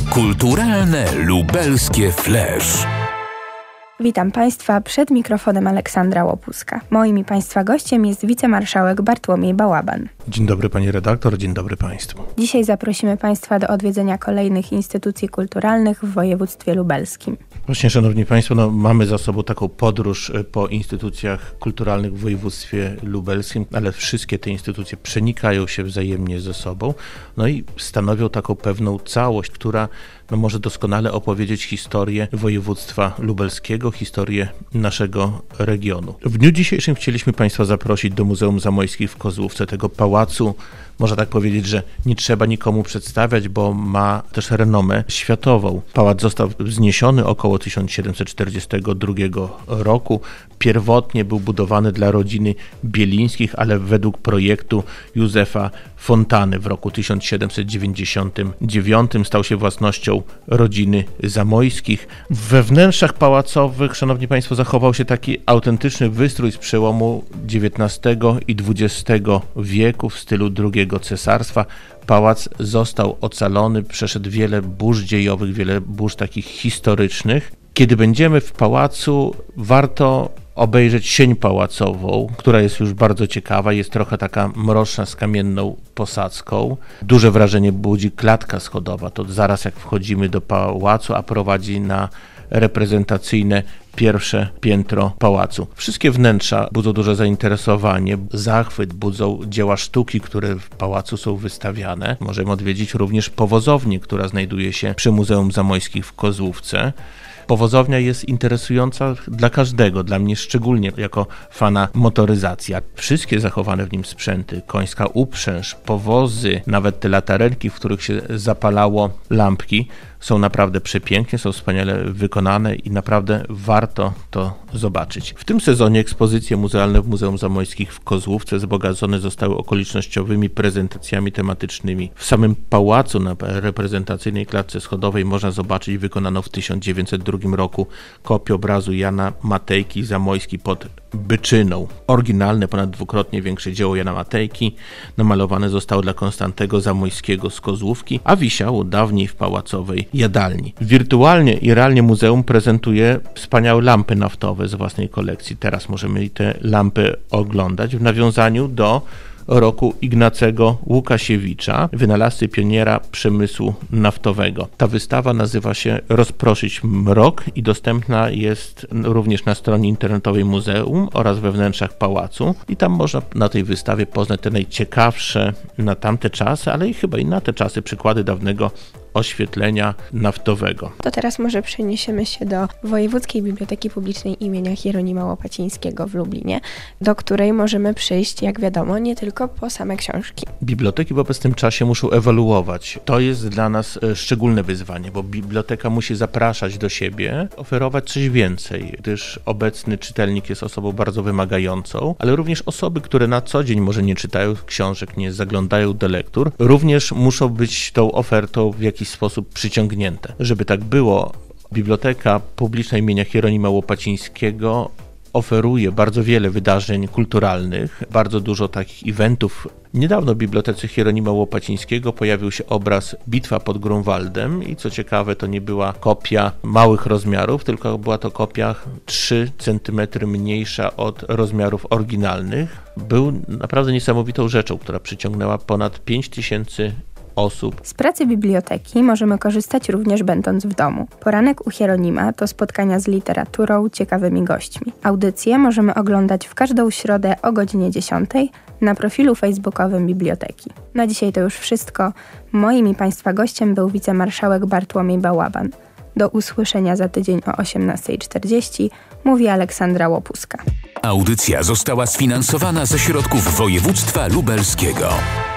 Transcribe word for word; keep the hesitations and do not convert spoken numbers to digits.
Kulturalne lubelskie Flash. Witam Państwa, przed mikrofonem Aleksandra Łopuska. Moim i Państwa gościem jest wicemarszałek Bartłomiej Bałaban. Dzień dobry Pani redaktor, dzień dobry Państwu. Dzisiaj zaprosimy Państwa do odwiedzenia kolejnych instytucji kulturalnych w województwie lubelskim. Właśnie, Szanowni Państwo, no, mamy za sobą taką podróż po instytucjach kulturalnych w województwie lubelskim, ale wszystkie te instytucje przenikają się wzajemnie ze sobą, no i stanowią taką pewną całość, która no, może doskonale opowiedzieć historię województwa lubelskiego, historię naszego regionu. W dniu dzisiejszym chcieliśmy Państwa zaprosić do Muzeum Zamojskich w Kozłówce, tego pałacu. Można tak powiedzieć, że nie trzeba nikomu przedstawiać, bo ma też renomę światową. Pałac został wzniesiony około tysiąc siedemset czterdziestego drugiego roku. Pierwotnie był budowany dla rodziny Bielińskich, ale według projektu Józefa Fontany w roku tysiąc siedemset dziewięćdziesiątym dziewiątym stał się własnością rodziny Zamojskich. We wnętrzach pałacowych, Szanowni Państwo, zachował się taki autentyczny wystrój z przełomu dziewiętnastego i dwudziestego wieku w stylu drugiego cesarstwa. Pałac został ocalony, przeszedł wiele burz dziejowych, wiele burz takich historycznych. Kiedy będziemy w pałacu, warto obejrzeć sień pałacową, która jest już bardzo ciekawa, jest trochę taka mroczna z kamienną posadzką. Duże wrażenie budzi klatka schodowa, to zaraz jak wchodzimy do pałacu, a prowadzi na reprezentacyjne pierwsze piętro pałacu. Wszystkie wnętrza budzą duże zainteresowanie, zachwyt budzą dzieła sztuki, które w pałacu są wystawiane. Możemy odwiedzić również powozownię, która znajduje się przy Muzeum Zamojskich w Kozłówce. Powozownia jest interesująca dla każdego, dla mnie szczególnie jako fana motoryzacji. Wszystkie zachowane w nim sprzęty, końska uprzęż, powozy, nawet te latarenki, w których się zapalało lampki, są naprawdę przepięknie, są wspaniale wykonane i naprawdę warto to zobaczyć. W tym sezonie ekspozycje muzealne w Muzeum Zamojskich w Kozłówce wzbogacone zostały okolicznościowymi prezentacjami tematycznymi. W samym pałacu na reprezentacyjnej klatce schodowej można zobaczyć wykonaną w tysiąc dziewięćset drugim roku kopię obrazu Jana Matejki Zamojski pod Byczyną. Oryginalne, ponad dwukrotnie większe dzieło Jana Matejki namalowane zostało dla Konstantego Zamojskiego z Kozłówki, a wisiało dawniej w pałacowej jadalni. Wirtualnie i realnie muzeum prezentuje wspaniałe lampy naftowe z własnej kolekcji. Teraz możemy te lampy oglądać w nawiązaniu do roku Ignacego Łukasiewicza, wynalazcy pioniera przemysłu naftowego. Ta wystawa nazywa się Rozproszyć mrok i dostępna jest również na stronie internetowej muzeum oraz we wnętrzach pałacu i tam można na tej wystawie poznać te najciekawsze na tamte czasy, ale i chyba i na te czasy przykłady dawnego oświetlenia naftowego. To teraz może przeniesiemy się do Wojewódzkiej Biblioteki Publicznej imienia Hieronima Łopacińskiego w Lublinie, do której możemy przyjść, jak wiadomo, nie tylko po same książki. Biblioteki w obecnym czasie muszą ewoluować. To jest dla nas szczególne wyzwanie, bo biblioteka musi zapraszać do siebie, oferować coś więcej, gdyż obecny czytelnik jest osobą bardzo wymagającą, ale również osoby, które na co dzień może nie czytają książek, nie zaglądają do lektur, również muszą być tą ofertą w jakiś sposób przyciągnięte. Żeby tak było, Biblioteka Publiczna imienia Hieronima Łopacińskiego oferuje bardzo wiele wydarzeń kulturalnych, bardzo dużo takich eventów. Niedawno w Bibliotece Hieronima Łopacińskiego pojawił się obraz Bitwa pod Grunwaldem i co ciekawe, to nie była kopia małych rozmiarów, tylko była to kopia trzy centymetry mniejsza od rozmiarów oryginalnych. Był naprawdę niesamowitą rzeczą, która przyciągnęła ponad pięć tysięcy osób. Z pracy biblioteki możemy korzystać również będąc w domu. Poranek u Hieronima to spotkania z literaturą, ciekawymi gośćmi. Audycje możemy oglądać w każdą środę o godzinie dziesiątej na profilu facebookowym biblioteki. Na dzisiaj to już wszystko. Moim i Państwa gościem był wicemarszałek Bartłomiej Bałaban. Do usłyszenia za tydzień o osiemnasta czterdzieści, mówi Aleksandra Łopuska. Audycja została sfinansowana ze środków województwa lubelskiego.